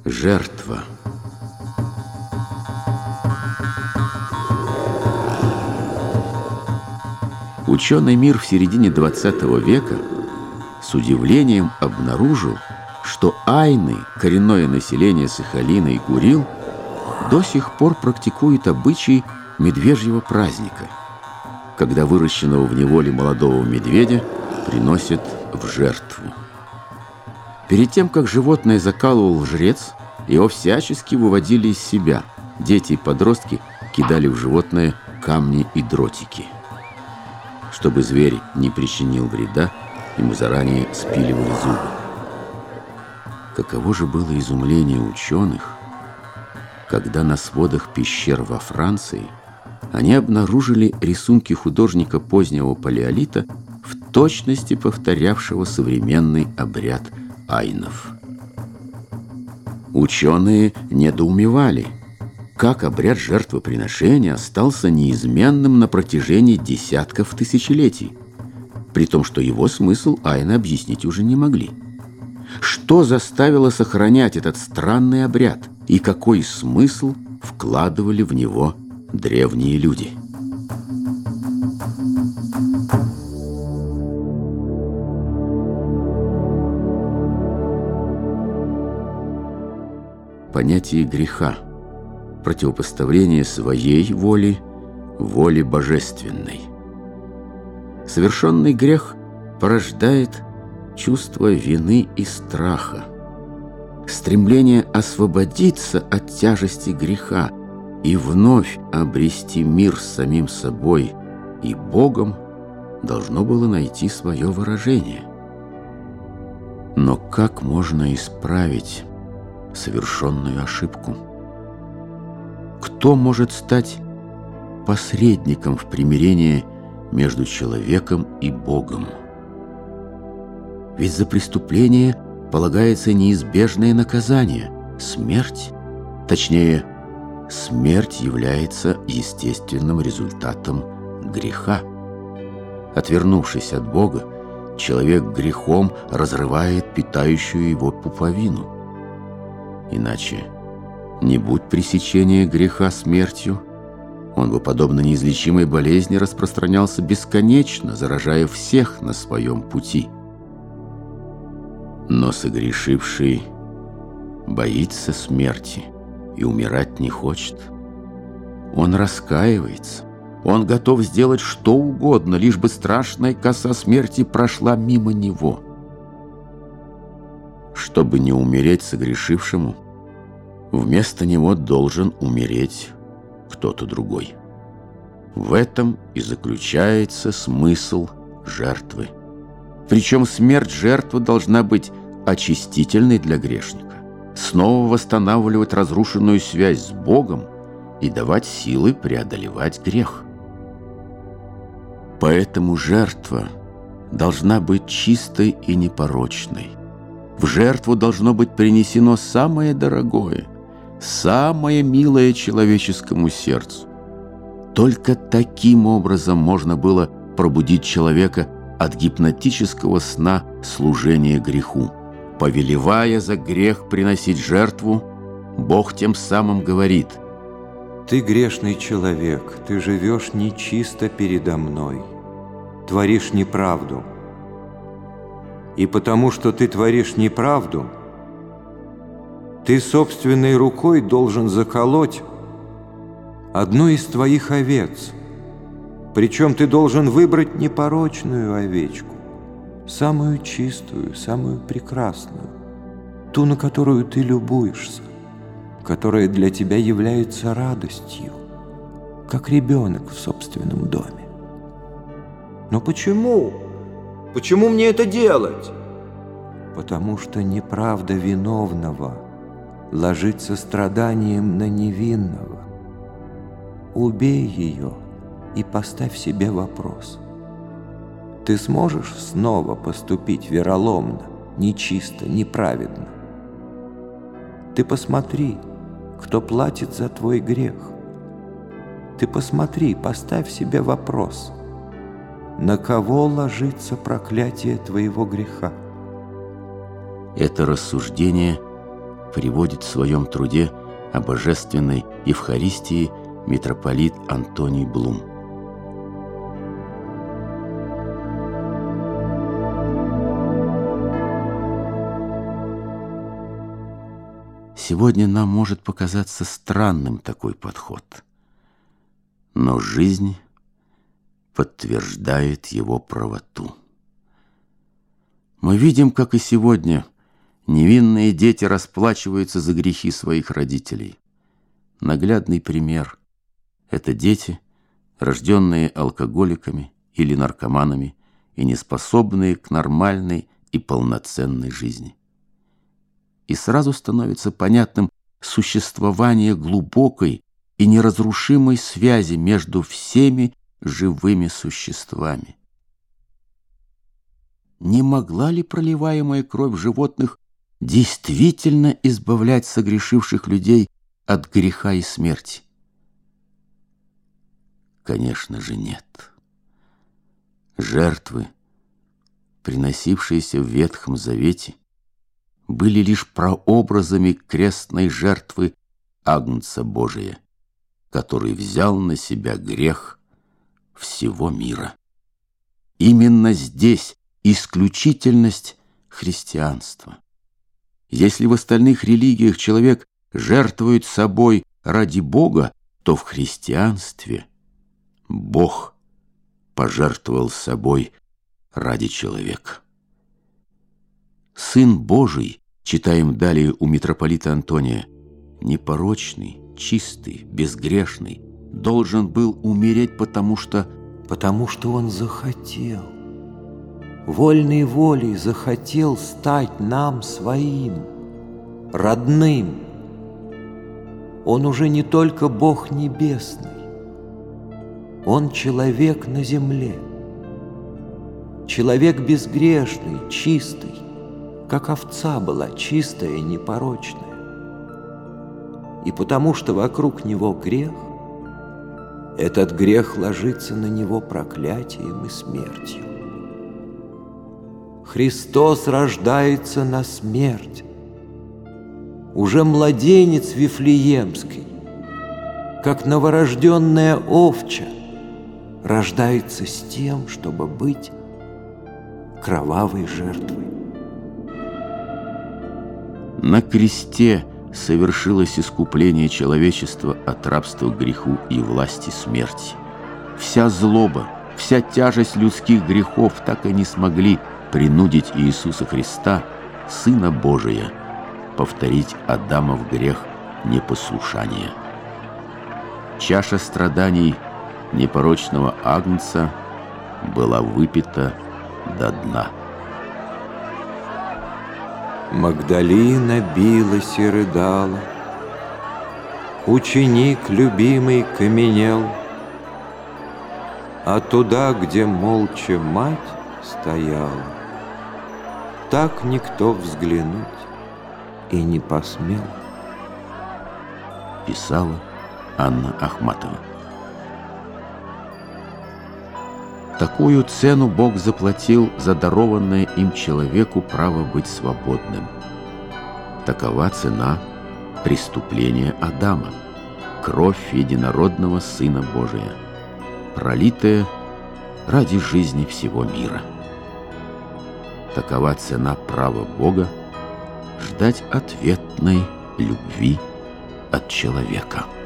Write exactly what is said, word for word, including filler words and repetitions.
Жертва. Ученый мир в середине двадцатого века с удивлением обнаружил, что айны, коренное население Сахалина и Курил, до сих пор практикуют обычай медвежьего праздника, когда выращенного в неволе молодого медведя приносят в жертву. Перед тем, как животное закалывал жрец, его всячески выводили из себя. Дети и подростки кидали в животное камни и дротики. Чтобы зверь не причинил вреда, ему заранее спиливали зубы. Каково же было изумление ученых, когда на сводах пещер во Франции они обнаружили рисунки художника позднего палеолита, в точности повторявшего современный обряд айнов. Ученые недоумевали, как обряд жертвоприношения остался неизменным на протяжении десятков тысячелетий, при том, что его смысл айны объяснить уже не могли. Что заставило сохранять этот странный обряд, и какой смысл вкладывали в него древние люди? Понятие греха, противопоставление своей воли воле божественной. Совершенный грех порождает чувство вины и страха, стремление освободиться от тяжести греха и вновь обрести мир с самим собой и Богом должно было найти свое выражение. Но как можно исправить совершенную ошибку? Кто может стать посредником в примирении между человеком и Богом? Ведь за преступление полагается неизбежное наказание – смерть. Точнее, смерть является естественным результатом греха. Отвернувшись от Бога, человек грехом разрывает питающую его пуповину. Иначе, не будь пресечения греха смертью, он бы, подобно неизлечимой болезни, распространялся бесконечно, заражая всех на своем пути. Но согрешивший боится смерти и умирать не хочет. Он раскаивается, он готов сделать что угодно, лишь бы страшная коса смерти прошла мимо него. Чтобы не умереть согрешившему, вместо него должен умереть кто-то другой. В этом и заключается смысл жертвы. Причем смерть жертвы должна быть очистительной для грешника, снова восстанавливать разрушенную связь с Богом и давать силы преодолевать грех. Поэтому жертва должна быть чистой и непорочной. В жертву должно быть принесено самое дорогое, самое милое человеческому сердцу. Только таким образом можно было пробудить человека от гипнотического сна служения греху. Повелевая за грех приносить жертву, Бог тем самым говорит: «Ты грешный человек, ты живешь нечисто передо мной, творишь неправду. И потому что ты творишь неправду, ты собственной рукой должен заколоть одну из твоих овец. Причем ты должен выбрать непорочную овечку, самую чистую, самую прекрасную, ту, на которую ты любуешься, которая для тебя является радостью, как ребенок в собственном доме». Но почему? Почему мне это делать? Потому что неправда виновного ложится страданием на невинного. Убей ее и поставь себе вопрос: ты сможешь снова поступить вероломно, нечисто, неправедно? Ты посмотри, кто платит за твой грех. Ты посмотри, поставь себе вопрос: на кого ложится проклятие твоего греха? Это рассуждение приводит в своем труде о божественной Евхаристии митрополит Антоний Блум. Сегодня нам может показаться странным такой подход, но жизнь подтверждает его правоту. Мы видим, как и сегодня невинные дети расплачиваются за грехи своих родителей. Наглядный пример – это дети, рожденные алкоголиками или наркоманами и неспособные к нормальной и полноценной жизни. И сразу становится понятным существование глубокой и неразрушимой связи между всеми живыми существами. Не могла ли проливаемая кровь животных действительно избавлять согрешивших людей от греха и смерти? Конечно же, нет. Жертвы, приносившиеся в Ветхом Завете, были лишь прообразами крестной жертвы Агнца Божия, который взял на себя грех всего мира. Именно здесь исключительность христианства. Если в остальных религиях человек жертвует собой ради Бога, то в христианстве Бог пожертвовал собой ради человека. Сын Божий, читаем далее у митрополита Антония, непорочный, чистый, безгрешный, должен был умереть, потому что... Потому что он захотел, вольной волей захотел стать нам своим, родным. Он уже не только Бог небесный, он человек на земле, человек безгрешный, чистый, как овца была чистая и непорочная. И потому что вокруг него грех, этот грех ложится на него проклятием и смертью. Христос рождается на смерть. Уже младенец Вифлеемский, как новорожденная овча, рождается с тем, чтобы быть кровавой жертвой. На кресте совершилось искупление человечества от рабства к греху и власти смерти. Вся злоба, вся тяжесть людских грехов так и не смогли принудить Иисуса Христа, Сына Божия, повторить Адамов грех непослушания. Чаша страданий непорочного Агнца была выпита до дна. Магдалина билась и рыдала, ученик любимый каменел, а туда, где молча мать стояла, так никто взглянуть и не посмел. Писала Анна Ахматова. Такую цену Бог заплатил за дарованное им человеку право быть свободным. Такова цена преступления Адама, кровь единородного Сына Божия, пролитая ради жизни всего мира. Такова цена права Бога ждать ответной любви от человека.